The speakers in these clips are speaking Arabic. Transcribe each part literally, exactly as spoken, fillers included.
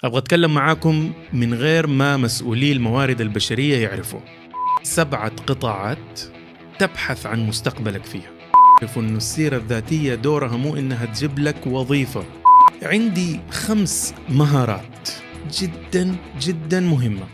أبغى أتكلم معاكم من غير ما مسؤولي الموارد البشرية يعرفوا. سبعة قطاعات تبحث عن مستقبلك فيها. تعرفوا أنه السيرة الذاتية دورها مو إنها تجيب لك وظيفة. عندي خمس مهارات جدا جدا مهمة.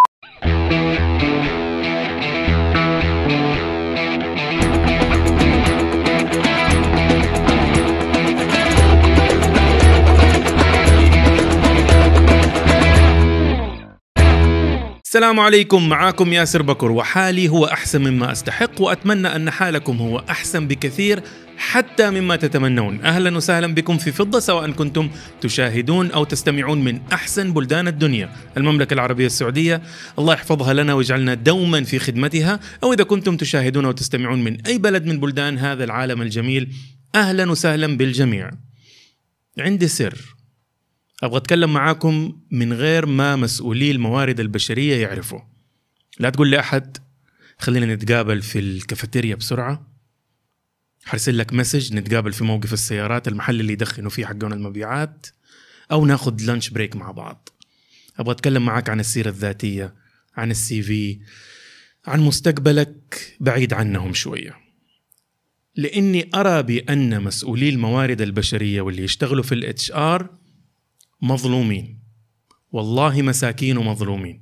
السلام عليكم، معاكم ياسر بكر، وحالي هو أحسن مما أستحق، وأتمنى أن حالكم هو أحسن بكثير حتى مما تتمنون. أهلا وسهلا بكم في فضة، سواء كنتم تشاهدون أو تستمعون من أحسن بلدان الدنيا، المملكة العربية السعودية، الله يحفظها لنا ويجعلنا دوما في خدمتها. أو إذا كنتم تشاهدون أو تستمعون من أي بلد من بلدان هذا العالم الجميل، أهلا وسهلا بالجميع. عندي سر أبغى أتكلم معاكم من غير ما مسؤولي الموارد البشرية يعرفوا. لا تقول لي أحد خلينا نتقابل في الكافيتيريا بسرعة، حرسل لك مسج نتقابل في موقف السيارات، المحل اللي يدخنوا فيه حقون المبيعات، أو ناخد لانش بريك مع بعض. أبغى أتكلم معاك عن السيرة الذاتية، عن السي في، عن مستقبلك بعيد عنهم شوية، لأني أرى بأن مسؤولي الموارد البشرية واللي يشتغلوا في الاتش آر مظلومين، والله مساكين ومظلومين،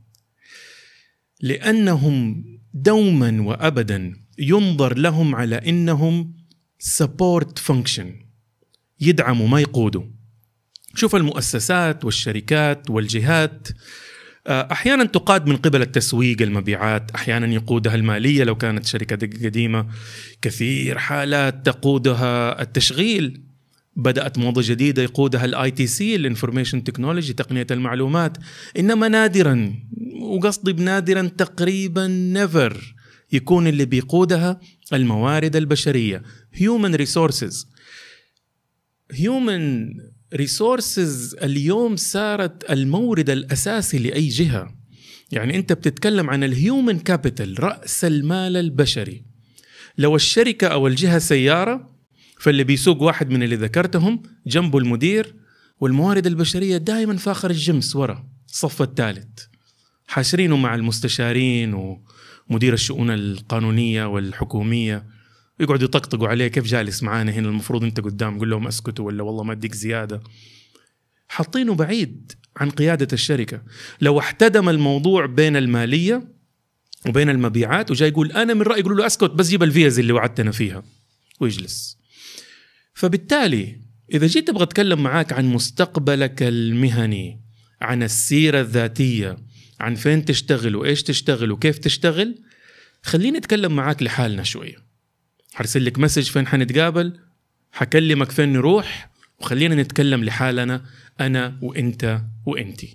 لأنهم دوما وأبدا ينظر لهم على إنهم support function، يدعموا ما يقودوا. شوف المؤسسات والشركات والجهات أحيانا تقاد من قبل التسويق، المبيعات، أحيانا يقودها المالية لو كانت شركة قديمة، كثير حالات تقودها التشغيل، بدأت موضة جديدة يقودها الاي تي سي، الانفورميشن تكنولوجي، تقنية المعلومات. إنما نادرا، وقصدي بنادرا تقريبا نيفر، يكون اللي بيقودها الموارد البشرية، human resources. human resources اليوم صارت المورد الأساسي لأي جهة. يعني أنت بتتكلم عن الهيومن كابيتال، رأس المال البشري. لو الشركة أو الجهة سيارة، فاللي بيسوق واحد من اللي ذكرتهم، جنبه المدير، والموارد البشرية دائما فاخر الجمس ورا الصف الثالث، حاشرينه مع المستشارين ومدير الشؤون القانونية والحكومية، يقعدوا يطقطقوا عليه، كيف جالس معانا هنا، المفروض انت قدام، قول لهم اسكتوا، ولا والله ما اديك زيادة. حاطينه بعيد عن قيادة الشركة. لو احتدم الموضوع بين المالية وبين المبيعات وجاي يقول أنا من رأيي، يقولوا له اسكت بس جيب الفيز اللي وعدتنا فيها ويجلس. فبالتالي إذا جيت أبغى أتكلم معاك عن مستقبلك المهني، عن السيرة الذاتية، عن فين تشتغل وإيش تشتغل وكيف تشتغل، خليني أتكلم معاك لحالنا شوية. حرسل لك مسج فين حنتقابل، حكلمك فين نروح، وخلينا نتكلم لحالنا أنا وإنت وإنتي.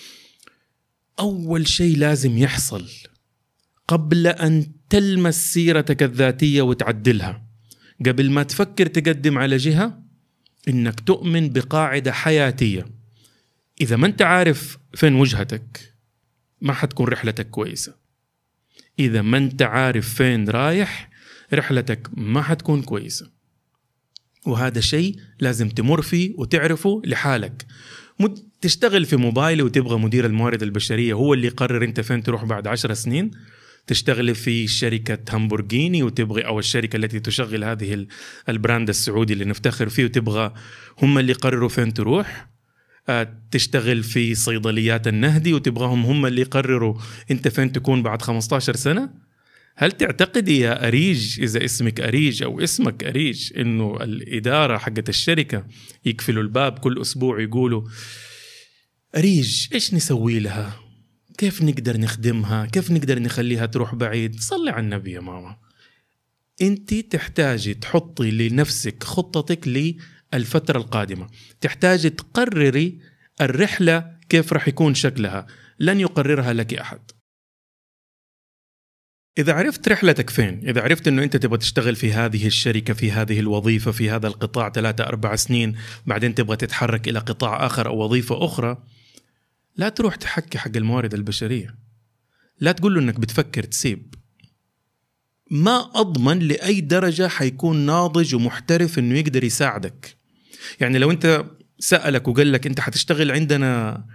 أول شيء لازم يحصل قبل أن تلمس سيرتك الذاتية وتعدلها، قبل ما تفكر تقدم على جهة، إنك تؤمن بقاعدة حياتية. إذا ما أنت عارف فين وجهتك ما حتكون رحلتك كويسة. إذا ما أنت عارف فين رايح، رحلتك ما حتكون كويسة. وهذا شيء لازم تمر فيه وتعرفه لحالك. تشتغل في موبايل وتبغى مدير الموارد البشرية هو اللي يقرر أنت فين تروح بعد عشر سنين. تشتغل في شركة هامبورغيني وتبغي، أو الشركة التي تشغل هذه البراند السعودي اللي نفتخر فيه، وتبغى هم اللي يقرروا فين تروح. تشتغل في صيدليات النهدي وتبغاهم هم اللي يقرروا أنت فين تكون بعد خمسة عشر سنة. هل تعتقدي يا أريج، إذا اسمك أريج أو اسمك أريج، إنه الإدارة حقت الشركة يقفلوا الباب كل أسبوع يقولوا أريج إيش نسوي لها؟ كيف نقدر نخدمها؟ كيف نقدر نخليها تروح بعيد؟ صلي على النبي يا ماما. انت تحتاجي تحطي لنفسك خطتك للفترة القادمة، تحتاجي تقرري الرحلة كيف راح يكون شكلها، لن يقررها لك أحد. إذا عرفت رحلتك فين، إذا عرفت أنه أنت تبغى تشتغل في هذه الشركة، في هذه الوظيفة، في هذا القطاع ثلاثة أربع سنين، بعدين تبغى تتحرك إلى قطاع آخر أو وظيفة أخرى، لا تروح تحكي حق الموارد البشرية، لا تقول له أنك بتفكر تسيب. ما أضمن لأي درجة حيكون ناضج ومحترف أنه يقدر يساعدك. يعني لو أنت سألك وقال لك أنت حتشتغل عندنا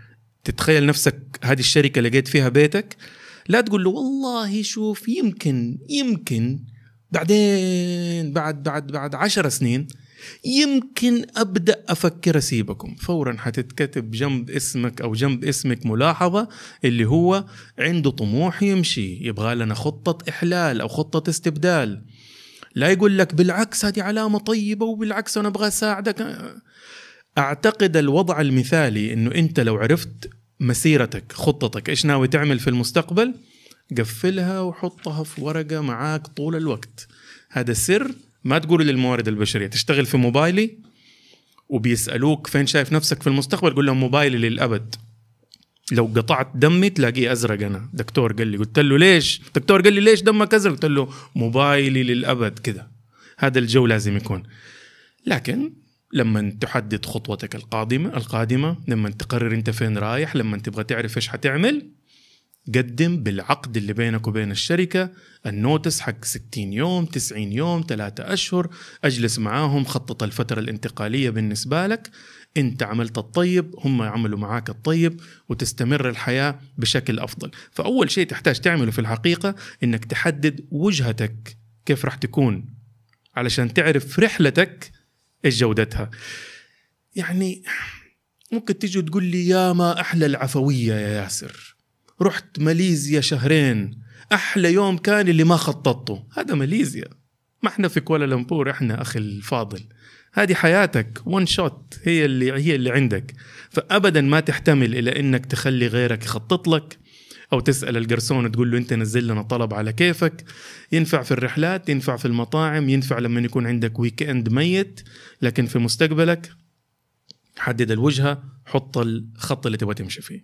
تتخيل نفسك هذه الشركة لقيت فيها بيتك، لا تقول له والله شوف يمكن يمكن بعدين بعد بعد بعد عشر سنين يمكن أبدأ أفكر أسيبكم. فورا حتتكتب جنب اسمك أو جنب اسمك ملاحظة اللي هو عنده طموح يمشي، يبغى لنا خطة إحلال أو خطة استبدال. لا يقول لك بالعكس هذه علامة طيبة وبالعكس أنا أبغى أساعدك. أعتقد الوضع المثالي إنه أنت لو عرفت مسيرتك خطتك إيش ناوي تعمل في المستقبل، قفلها وحطها في ورقة معاك طول الوقت. هذا السر ما تقول للموارد البشرية. تشتغل في موبايلي وبيسألوك فين شايف نفسك في المستقبل، قول لهم موبايلي للأبد. لو قطعت دمي تلاقيه أزرق. أنا دكتور قال لي، قلت له ليش؟ دكتور قال لي ليش دمك أزرق؟ قلت له موبايلي للأبد. كذا هذا الجو لازم يكون. لكن لما تحدد خطوتك القادمة القادمة لما تقرر انت فين رايح، لما تبغى تعرف ايش حتعمل، قدم بالعقد اللي بينك وبين الشركة النوتس حق ستين يوم تسعين يوم ثلاثة أشهر. أجلس معاهم، خطط الفترة الانتقالية بالنسبة لك. انت عملت الطيب، هم يعملوا معاك الطيب، وتستمر الحياة بشكل أفضل. فأول شيء تحتاج تعمله في الحقيقة انك تحدد وجهتك كيف راح تكون، علشان تعرف رحلتك ايش جودتها. يعني ممكن تيجي تقول لي يا ما أحلى العفوية يا ياسر، رحت ماليزيا شهرين، أحلى يوم كان اللي ما خططته. هذا ماليزيا، ما احنا في كوالالمبور احنا أخي الفاضل. هذه حياتك وان شوت، هي اللي هي اللي عندك. فأبدا ما تحتمل إلى إنك تخلي غيرك يخطط لك، أو تسأل الجرسون تقول له أنت نزل لنا طلب على كيفك. ينفع في الرحلات، ينفع في المطاعم، ينفع لما يكون عندك ويكند ميت. لكن في مستقبلك حدد الوجهة، حط الخط اللي تبغى تمشي فيه.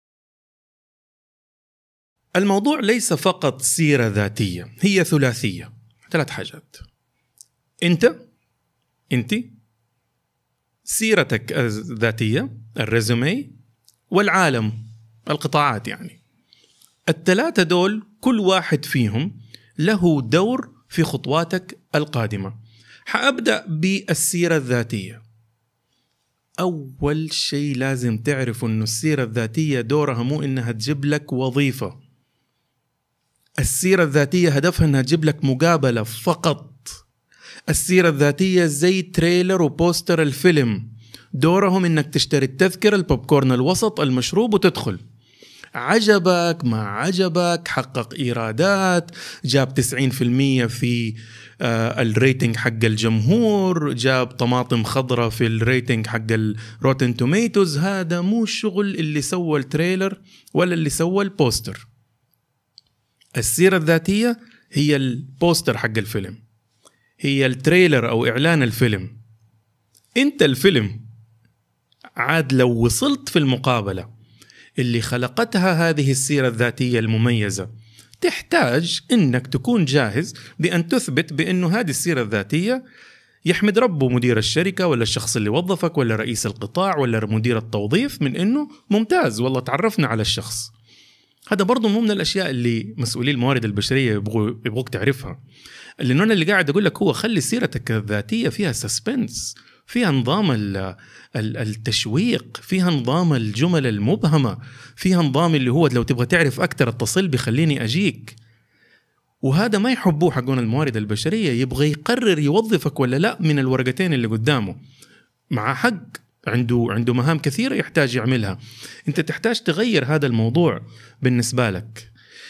الموضوع ليس فقط سيرة ذاتية، هي ثلاثية، ثلاث حاجات. أنت أنت سيرتك الذاتية، الريزومي، والعالم، القطاعات. يعني الثلاثة دول كل واحد فيهم له دور في خطواتك القادمة. حأبدأ بالسيرة الذاتية. أول شيء لازم تعرف أنه السيرة الذاتية دورها مو إنها تجيب لك وظيفة. السيرة الذاتية هدفها إنها تجيب لك مقابلة فقط. السيرة الذاتية زي تريلر وبوستر الفيلم، دورهم إنك تشتري التذكرة، البوبكورن الوسط، المشروب، وتدخل. عجبك ما عجبك، حقق إيرادات، جاب تسعين في المية في آه الريتنج حق الجمهور، جاب طماطم خضرة في الريتنج حق الروتن توميتوز. هذا مو شغل اللي سوى التريلر ولا اللي سوى البوستر. السيرة الذاتية هي البوستر حق الفيلم، هي التريلر أو إعلان الفيلم. أنت الفيلم. عاد لو وصلت في المقابلة اللي خلقتها هذه السيرة الذاتية المميزة، تحتاج إنك تكون جاهز بأن تثبت بأنه هذه السيرة الذاتية يحمد ربه مدير الشركة ولا الشخص اللي وظفك ولا رئيس القطاع ولا مدير التوظيف من إنه ممتاز، والله تعرفنا على الشخص. هذا برضو مو من الأشياء اللي مسؤولي الموارد البشرية يبغوا يبغوك تعرفها. لأنه أنا اللي قاعد أقول لك هو خلي سيرتك الذاتية فيها سسبنس، فيها نظام التشويق، فيها نظام الجمل المبهمة، فيها نظام اللي هو لو تبغى تعرف أكتر اتصل بخليني أجيك. وهذا ما يحبوه حقون الموارد البشرية، يبغى يقرر يوظفك ولا لا من الورقتين اللي قدامه. مع حق، عنده عنده مهام كثيرة يحتاج يعملها. أنت تحتاج تغير هذا الموضوع بالنسبة لك.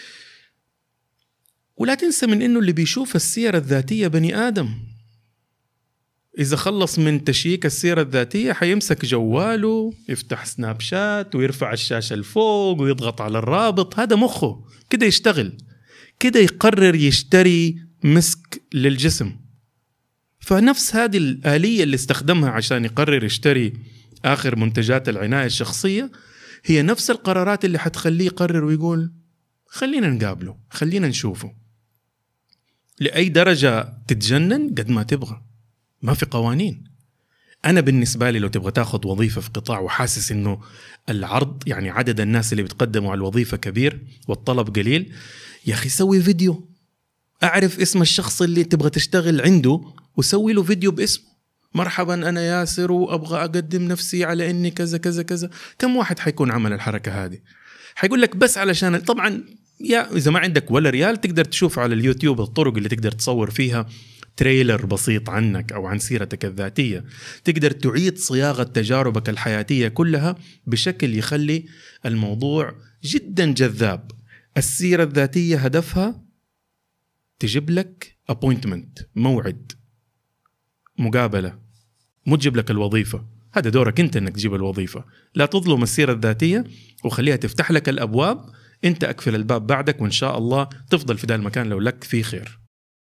ولا تنسى من إنه اللي بيشوف السيرة الذاتية بني آدم. إذا خلص من تشييك السيرة الذاتية حيمسك جواله، يفتح سناب شات ويرفع الشاشة الفوق ويضغط على الرابط. هذا مخه كده يشتغل، كده يقرر يشتري مسك للجسم. فنفس هذه الآلية اللي استخدمها عشان يقرر يشتري آخر منتجات العناية الشخصية هي نفس القرارات اللي حتخليه يقرر ويقول خلينا نقابله، خلينا نشوفه. لأي درجة تتجنن قد ما تبغى، ما في قوانين. أنا بالنسبة لي لو تبغى تاخذ وظيفة في قطاع وحاسس إنه العرض يعني عدد الناس اللي بتقدموا على الوظيفة كبير والطلب قليل، يا أخي سوي فيديو، أعرف اسم الشخص اللي تبغى تشتغل عنده وسوي له فيديو باسمه مرحبا أنا ياسر وأبغى أقدم نفسي على إني كذا كذا كذا. كم واحد حيكون عمل الحركة هذه؟ حيقول لك بس علشان طبعا يا إذا ما عندك ولا ريال تقدر تشوف على اليوتيوب الطرق اللي تقدر تصور فيها تريلر بسيط عنك أو عن سيرتك الذاتية، تقدر تعيد صياغة تجاربك الحياتية كلها بشكل يخلي الموضوع جدا جذاب. السيرة الذاتية هدفها تجيب لك appointment، موعد، مقابلة، مو تجيب لك الوظيفة. هذا دورك أنت أنك تجيب الوظيفة. لا تظلم السيرة الذاتية وخليها تفتح لك الأبواب، أنت أقفل الباب بعدك وإن شاء الله تفضل في ذا المكان لو لك فيه خير.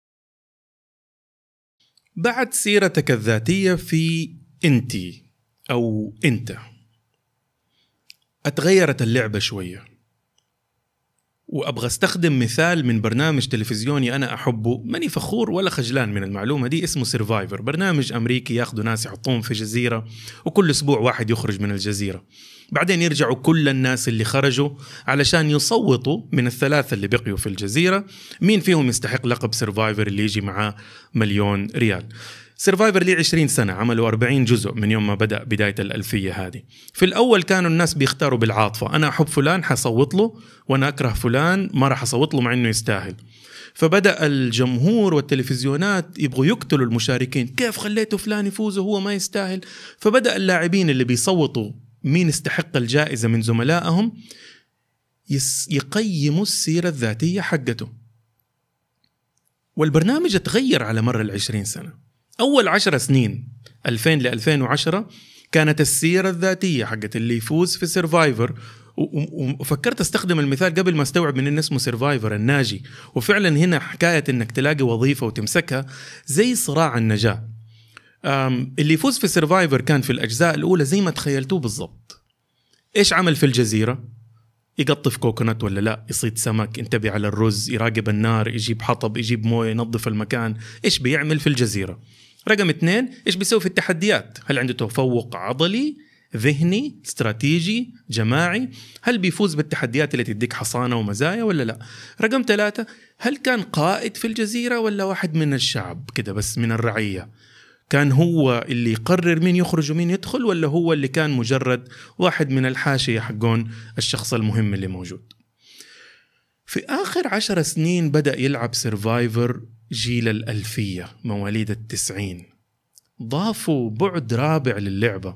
بعد سيرتك الذاتية في أنتي أو أنت، اتغيرت اللعبة شوية، وأبغى استخدم مثال من برنامج تلفزيوني أنا أحبه، ماني فخور ولا خجلان من المعلومة دي، اسمه سيرفايفر. برنامج أمريكي ياخدوا ناس يحطوهم في جزيرة، وكل أسبوع واحد يخرج من الجزيرة، بعدين يرجعوا كل الناس اللي خرجوا علشان يصوتوا من الثلاثة اللي بقيوا في الجزيرة مين فيهم يستحق لقب سيرفايفر اللي يجي معاه مليون ريال. سيرفايفر لي عشرين سنة، عملوا أربعين جزء من يوم ما بدأ بداية الألفية هذه. في الأول كانوا الناس بيختاروا بالعاطفة، أنا أحب فلان حصوت له، وأنا أكره فلان ما راح أصوت له مع إنه يستاهل. فبدأ الجمهور والتلفزيونات يبغوا يقتلوا المشاركين، كيف خليتوا فلان يفوز وهو ما يستاهل؟ فبدأ اللاعبين اللي بيصوتوا مين يستحق الجائزة من زملائهم يقيموا السيرة الذاتية حقته. والبرنامج اتغير على مر العشرين سنة. أول عشر سنين ألفين لألفين وعشرة كانت السيرة الذاتية حقت اللي يفوز في سيرفايفر، وفكرت استخدم المثال قبل ما استوعب من إن اسمه سيرفايفر الناجي، وفعلا هنا حكاية إنك تلاقي وظيفة وتمسكها زي صراع النجاة. اللي يفوز في سيرفايفر كان في الأجزاء الأولى زي ما تخيلتوه بالضبط. إيش عمل في الجزيرة؟ يقطف كوكونات ولا لا، يصيد سمك، ينتبه على الرز، يراقب النار، يجيب حطب، يجيب موية، ينظف المكان. إيش بيعمل في الجزيرة؟ رقم اثنين، إيش بيسوي في التحديات؟ هل عنده تفوق عضلي، ذهني، استراتيجي، جماعي؟ هل بيفوز بالتحديات اللي تديك حصانة ومزايا ولا لا؟ رقم ثلاثة، هل كان قائد في الجزيرة ولا واحد من الشعب كده بس من الرعية؟ كان هو اللي يقرر مين يخرج ومين يدخل، ولا هو اللي كان مجرد واحد من الحاشية حقون الشخص المهم اللي موجود؟ في آخر عشر سنين بدأ يلعب سيرفايفر جيل الألفية، مواليد التسعين، ضافوا بعد رابع للعبة.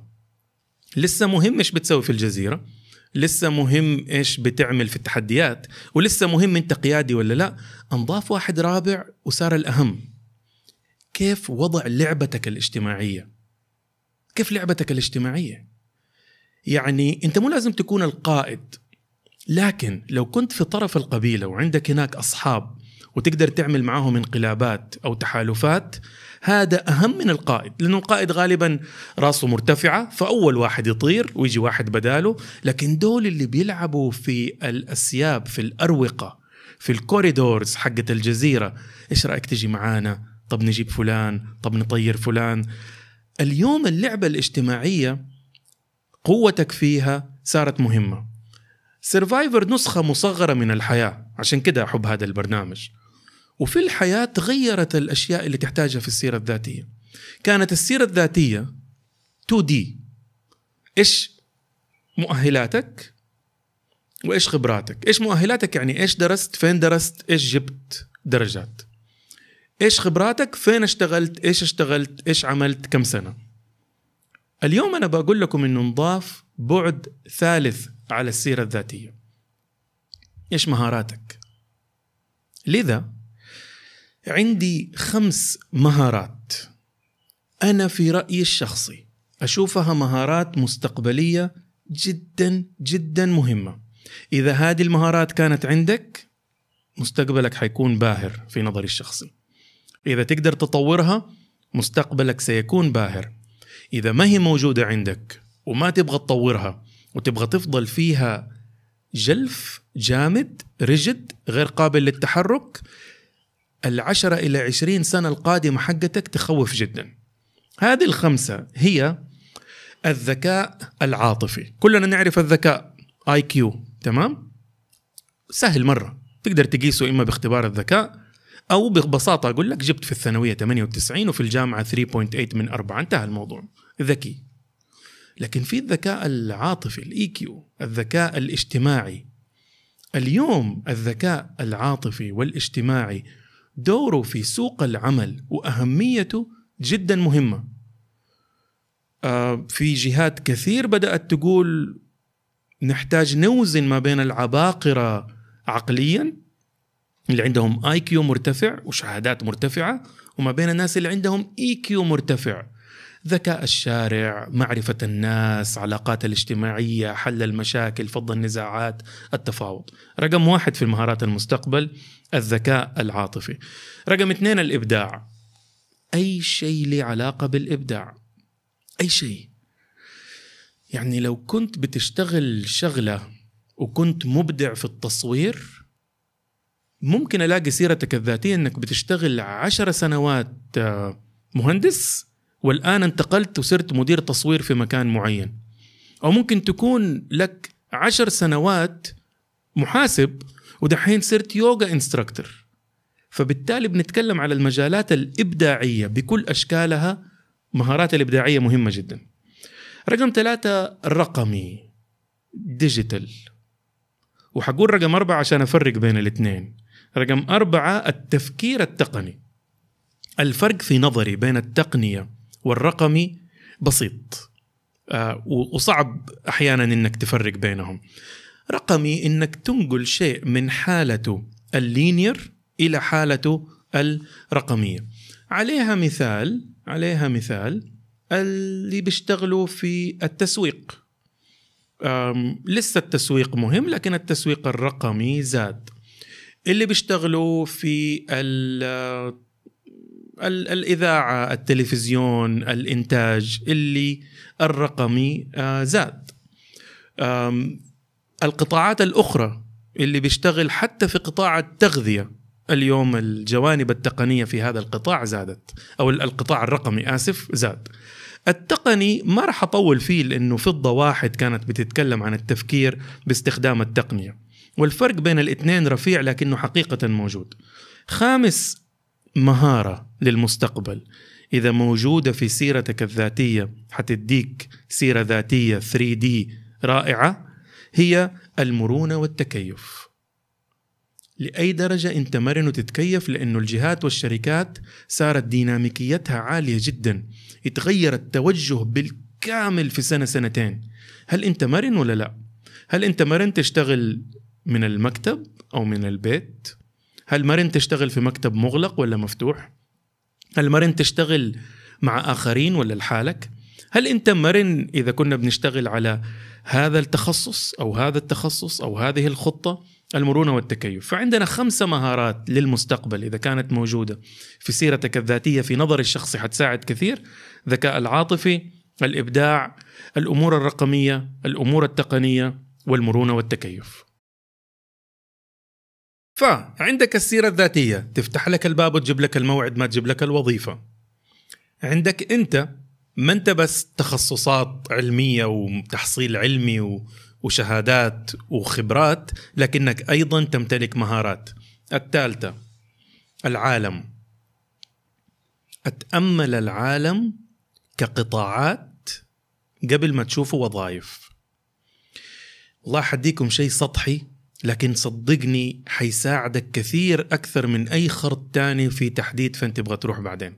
لسه مهم إيش بتسوي في الجزيرة، لسه مهم إيش بتعمل في التحديات، ولسه مهم أنت قيادي ولا لا. انضاف واحد رابع وصار الأهم، كيف وضع لعبتك الاجتماعية. كيف لعبتك الاجتماعية؟ يعني أنت مو لازم تكون القائد، لكن لو كنت في طرف القبيلة وعندك هناك أصحاب وتقدر تعمل معاهم انقلابات أو تحالفات، هذا أهم من القائد، لأنه القائد غالبا راسه مرتفعة فأول واحد يطير ويجي واحد بداله. لكن دول اللي بيلعبوا في الأسياب، في الأروقة، في الكوريدورز حقة الجزيرة، إيش رأيك تجي معانا؟ طب نجيب فلان، طب نطير فلان. اليوم اللعبة الاجتماعية قوتك فيها صارت مهمة. سيرفايفر نسخة مصغرة من الحياة، عشان كده أحب هذا البرنامج. وفي الحياة تغيرت الأشياء اللي تحتاجها في السيرة الذاتية. كانت السيرة الذاتية تو دي، إيش مؤهلاتك وإيش خبراتك. إيش مؤهلاتك يعني إيش درست، فين درست، إيش جبت درجات. إيش خبراتك، فين اشتغلت، إيش اشتغلت، إيش عملت، كم سنة. اليوم أنا بقول لكم إنه نضاف بعد ثالث على السيرة الذاتية، إيش مهاراتك. لذا عندي خمس مهارات أنا في رأيي الشخصي أشوفها مهارات مستقبلية جدا جدا مهمة. إذا هذه المهارات كانت عندك، مستقبلك حيكون باهر في نظري الشخصي. إذا تقدر تطورها، مستقبلك سيكون باهر. إذا ما هي موجودة عندك وما تبغى تطورها وتبغى تفضل فيها جلف جامد رجد غير قابل للتحرك، العشرة إلى عشرين سنة القادمة حقتك تخوف جدا. هذه الخمسة هي الذكاء العاطفي. كلنا نعرف الذكاء آي كيو، تمام؟ سهل مرة، تقدر تقيسه إما باختبار الذكاء أو ببساطة أقول لك جبت في الثانوية ثمانية وتسعين وفي الجامعة ثلاثة فاصلة ثمانية من أربعة، انتهى الموضوع، ذكي. لكن في الذكاء العاطفي الإي كيو، الذكاء الاجتماعي. اليوم الذكاء العاطفي والاجتماعي دوره في سوق العمل وأهميته جدا مهمة. آه في جهات كثير بدأت تقول نحتاج نوزن ما بين العباقرة عقليا اللي عندهم آي كيو مرتفع وشهادات مرتفعة، وما بين الناس اللي عندهم إي كيو مرتفع، ذكاء الشارع، معرفة الناس، علاقات الاجتماعية، حل المشاكل، فض النزاعات، التفاوض. رقم واحد في المهارات المستقبل الذكاء العاطفي. رقم اثنين الإبداع. أي شيء له علاقة بالإبداع، أي شيء. يعني لو كنت بتشتغل شغلة وكنت مبدع في التصوير، ممكن ألاقي سيرتك الذاتية أنك بتشتغل عشر سنوات مهندس والآن انتقلت وصرت مدير تصوير في مكان معين. أو ممكن تكون لك عشر سنوات محاسب ودحين صرت يوغا انستراكتور. فبالتالي بنتكلم على المجالات الإبداعية بكل أشكالها. مهارات الإبداعية مهمة جدا. رقم ثلاثة الرقمي، ديجيتال. وحقول رقم أربعة عشان أفرق بين الاثنين. رقم أربعة التفكير التقني. الفرق في نظري بين التقنية والرقمي بسيط، آه وصعب أحيانا إنك تفرق بينهم. رقمي إنك تنقل شيء من حالته اللينير إلى حالته الرقمية. عليها مثال عليها مثال اللي بيشتغلوا في التسويق. لسه التسويق مهم، لكن التسويق الرقمي زاد. اللي بيشتغلوا في ال ال الإذاعة، التلفزيون، الإنتاج، اللي الرقمي زاد. القطاعات الأخرى اللي بيشتغل حتى في قطاع التغذية، اليوم الجوانب التقنية في هذا القطاع زادت، أو القطاع الرقمي آسف زاد. التقني ما راح أطول فيه لأنه فضة واحد كانت بتتكلم عن التفكير باستخدام التقنية، والفرق بين الاثنين رفيع لكنه حقيقة موجود. خامس مهارة للمستقبل إذا موجودة في سيرتك الذاتية حتديك سيرة ذاتية ثري دي رائعة، هي المرونة والتكيف. لأي درجة أنت مرن وتتكيف، لأنه الجهات والشركات صارت ديناميكيتها عالية جدا، يتغير التوجه بالكامل في سنة سنتين. هل أنت مرن ولا لا؟ هل أنت مرن تشتغل من المكتب أو من البيت؟ هل مرن تشتغل في مكتب مغلق ولا مفتوح؟ هل مرن تشتغل مع آخرين ولا لحالك؟ هل أنت مرن إذا كنا بنشتغل على هذا التخصص أو هذا التخصص أو هذه الخطة؟ المرونة والتكيف. فعندنا خمسة مهارات للمستقبل إذا كانت موجودة في سيرتك الذاتية في نظر الشخصي حتساعد كثير: ذكاء العاطفي، الإبداع، الأمور الرقمية، الأمور التقنية، والمرونة والتكيف. فعندك السيرة الذاتية تفتح لك الباب وتجيب لك الموعد، ما تجيب لك الوظيفة. عندك أنت ما أنت بس تخصصات علمية وتحصيل علمي و وشهادات وخبرات، لكنك أيضا تمتلك مهارات. الثالثة العالم. أتأمل العالم كقطاعات قبل ما تشوفوا وظائف. الله حديكم شيء سطحي، لكن صدقني حيساعدك كثير أكثر من أي خرط تاني في تحديد فين تبغى تروح بعدين.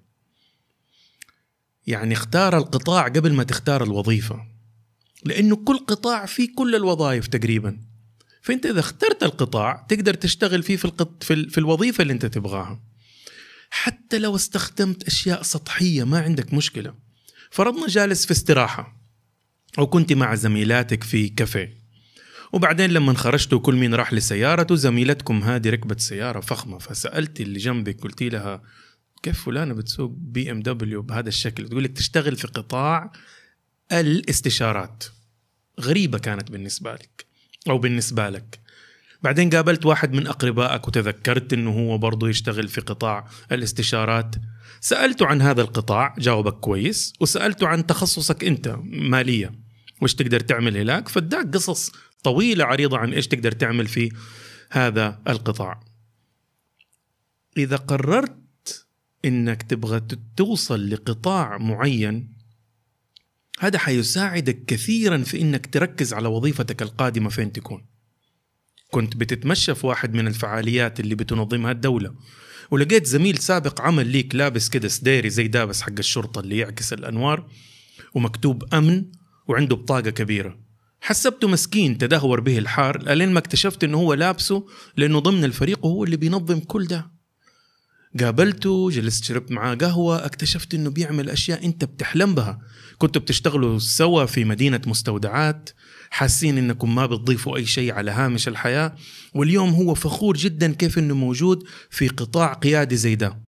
يعني اختار القطاع قبل ما تختار الوظيفة، لأنه كل قطاع فيه كل الوظائف تقريبا. فأنت إذا اخترت القطاع تقدر تشتغل فيه في, القط... في, ال... في الوظيفة اللي أنت تبغاها. حتى لو استخدمت أشياء سطحية ما عندك مشكلة. فرضنا جالس في استراحة أو كنت مع زميلاتك في كافيه، وبعدين لما خرجتوا كل مين راح لسيارته، زميلتكم هذه ركبت سيارة فخمة، فسألت اللي جنبك قلت لها كيف فلانة بتسوق بي ام دبليو بهذا الشكل؟ تقول لك تشتغل في قطاع الاستشارات. غريبة كانت بالنسبة لك أو بالنسبة لك. بعدين قابلت واحد من أقربائك وتذكرت أنه هو برضو يشتغل في قطاع الاستشارات، سألته عن هذا القطاع جاوبك كويس، وسألته عن تخصصك أنت مالية وإيش تقدر تعمل هناك، فاداك قصص طويلة عريضة عن إيش تقدر تعمل في هذا القطاع. إذا قررت إنك تبغى توصل لقطاع معين، هذا حيساعدك كثيرا في إنك تركز على وظيفتك القادمة فين تكون. كنت بتتمشى في واحد من الفعاليات اللي بتنظمها الدولة، ولقيت زميل سابق عمل ليك لابس كده سديري زي دابس حق الشرطة اللي يعكس الأنوار، ومكتوب أمن، وعنده بطاقة كبيرة. حسبته مسكين تدهور به الحار، لأن ما اكتشفت إنه هو لابسه لأنه ضمن الفريق وهو اللي بينظم كل ده. قابلته، جلست شربت معاه قهوة، اكتشفت إنه بيعمل أشياء أنت بتحلم بها. كنتوا بتشتغلوا سوا في مدينة مستودعات، حاسين إنكم ما بتضيفوا أي شيء على هامش الحياة، واليوم هو فخور جدا كيف إنه موجود في قطاع قيادي زي ده.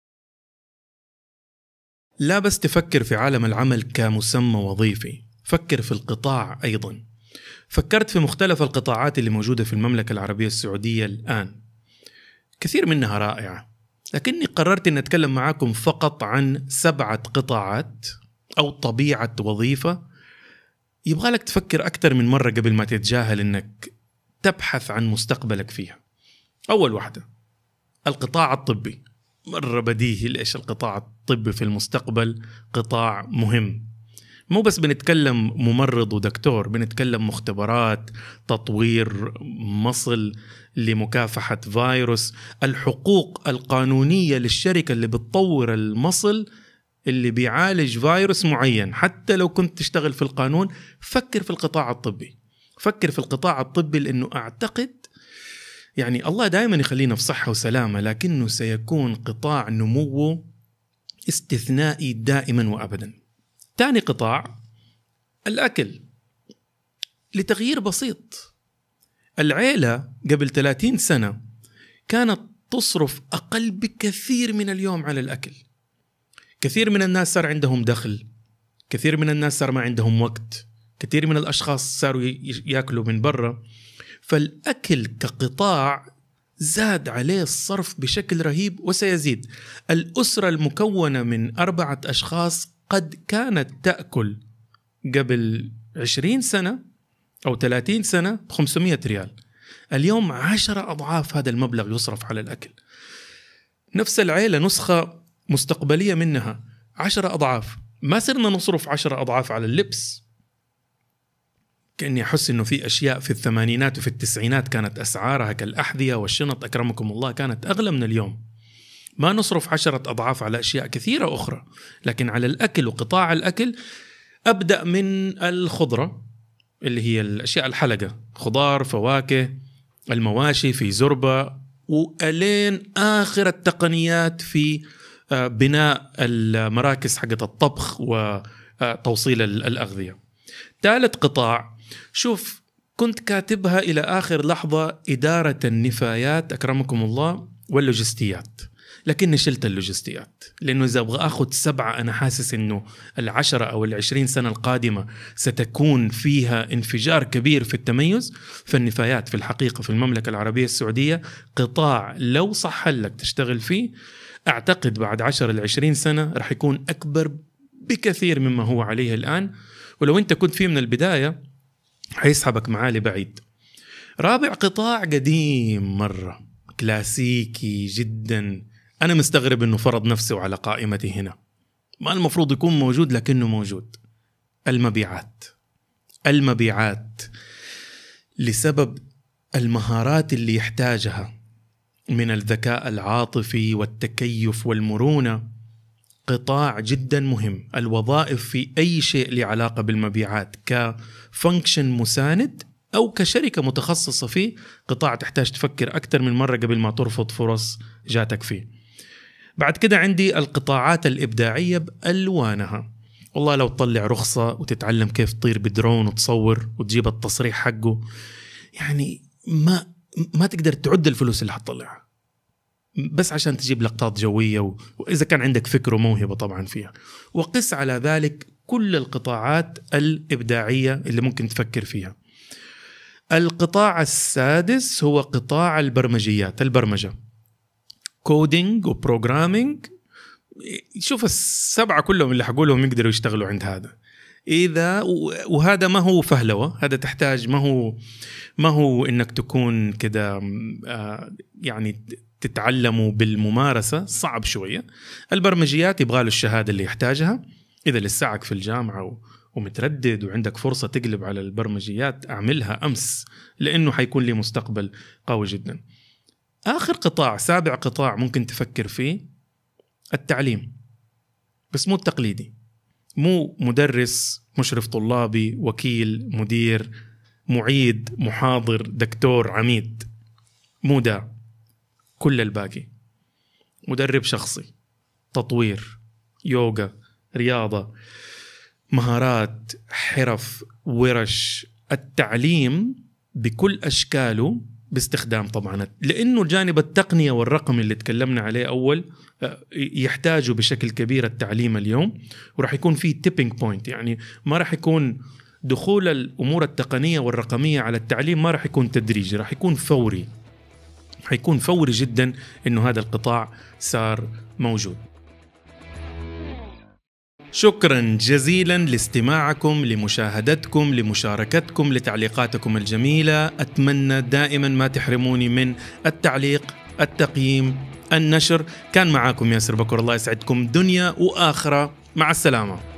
لا بس تفكر في عالم العمل كمسمى وظيفي، فكر في القطاع أيضا. فكرت في مختلف القطاعات اللي موجودة في المملكة العربية السعودية الآن، كثير منها رائعة، لكني قررت أن أتكلم معاكم فقط عن سبعة قطاعات أو طبيعة وظيفة يبغالك تفكر أكثر من مرة قبل ما تتجاهل أنك تبحث عن مستقبلك فيها. أول واحدة القطاع الطبي. مرة بديهي ليش القطاع الطبي في المستقبل قطاع مهم. مو بس بنتكلم ممرض ودكتور، بنتكلم مختبرات، تطوير مصل لمكافحة فيروس، الحقوق القانونية للشركة اللي بتطور المصل اللي بيعالج فيروس معين. حتى لو كنت تشتغل في القانون، فكر في القطاع الطبي، فكر في القطاع الطبي، لأنه أعتقد يعني الله دائما يخلينا في صحة وسلامة، لكنه سيكون قطاع نموه استثنائي دائما وأبدا. تاني قطاع الأكل، لتغيير بسيط. العيلة قبل ثلاثين سنة كانت تصرف أقل بكثير من اليوم على الأكل. كثير من الناس صار عندهم دخل، كثير من الناس صار ما عندهم وقت، كثير من الأشخاص صاروا يأكلوا من برا، فالأكل كقطاع زاد عليه الصرف بشكل رهيب وسيزيد. الأسرة المكونة من أربعة أشخاص قد كانت تأكل قبل عشرين سنة أو ثلاثين سنة بخمسمائة ريال، اليوم عشرة أضعاف هذا المبلغ يصرف على الأكل. نفس العيلة نسخة مستقبلية منها عشرة أضعاف. ما صرنا نصرف عشرة أضعاف على اللبس. كأني أحس إنه في أشياء في الثمانينات وفي التسعينات كانت أسعارها كالأحذية والشنط أكرمكم الله كانت أغلى من اليوم. ما نصرف عشرة أضعاف على أشياء كثيرة أخرى، لكن على الأكل وقطاع الأكل أبدأ من الخضرة اللي هي الأشياء الحلقة، خضار، فواكه، المواشي في زربة، وألين آخر التقنيات في بناء المراكز حقت الطبخ وتوصيل الأغذية. ثالث قطاع، شوف كنت كاتبها إلى آخر لحظة، إدارة النفايات أكرمكم الله واللوجستيات، لكني شلت اللوجستيات، لأنه إذا أبغى أخذ سبعة أنا حاسس أنه العشرة أو العشرين سنة القادمة ستكون فيها انفجار كبير في التميز. فالنفايات في الحقيقة في المملكة العربية السعودية قطاع لو صح لك تشتغل فيه، أعتقد بعد عشر لعشرين سنة رح يكون أكبر بكثير مما هو عليه الآن، ولو أنت كنت فيه من البداية حيسحبك معاه لبعيد. رابع قطاع قديم مرة، كلاسيكي جدا، أنا مستغرب أنه فرض نفسه على قائمتي هنا، ما المفروض يكون موجود لكنه موجود. المبيعات. المبيعات لسبب المهارات اللي يحتاجها من الذكاء العاطفي والتكيف والمرونة، قطاع جدا مهم. الوظائف في أي شيء له علاقة بالمبيعات كفانكشن مساند أو كشركة متخصصة فيه، قطاع تحتاج تفكر أكثر من مرة قبل ما ترفض فرص جاتك فيه. بعد كده عندي القطاعات الإبداعية بألوانها. والله لو تطلع رخصة وتتعلم كيف تطير بدرون وتصور وتجيب التصريح حقه، يعني ما ما تقدر تعد الفلوس اللي حتطلعها بس عشان تجيب لقطات جوية، وإذا كان عندك فكر وموهبة طبعا فيها. وقس على ذلك كل القطاعات الإبداعية اللي ممكن تفكر فيها. القطاع السادس هو قطاع البرمجيات، البرمجة، كودينج وبروجرامينج. شوف السبعة كلهم اللي حقولهم يقدروا يشتغلوا عند هذا. إذا وهذا ما هو فهلوة، هذا تحتاج ما هو ما هو إنك تكون كده يعني تتعلموا بالممارسة، صعب شوية. البرمجيات يبغى له الشهادة اللي يحتاجها. إذا لسعك في الجامعة ومتردد وعندك فرصة تقلب على البرمجيات أعملها أمس، لأنه حيكون لي مستقبل قوي جدا. آخر قطاع، سابع قطاع ممكن تفكر فيه، التعليم، بس مو التقليدي، مو مدرس، مشرف طلابي، وكيل، مدير، معيد، محاضر، دكتور، عميد، مو ده، كل الباقي. مدرب شخصي، تطوير، يوغا، رياضة، مهارات، حرف، ورش، التعليم بكل أشكاله باستخدام طبعا، لأنه الجانب التقنية والرقمي اللي تكلمنا عليه أول يحتاجوا بشكل كبير التعليم اليوم، وراح يكون في تيبينج بوينت، يعني ما راح يكون دخول الأمور التقنية والرقمية على التعليم ما راح يكون تدريجي، راح يكون فوري، حيكون فوري جدا إنه هذا القطاع صار موجود. شكرا جزيلا لاستماعكم، لمشاهدتكم، لمشاركتكم، لتعليقاتكم الجميلة. أتمنى دائما ما تحرموني من التعليق، التقييم، النشر. كان معاكم ياسر بكر، الله يسعدكم دنيا وآخرة. مع السلامة.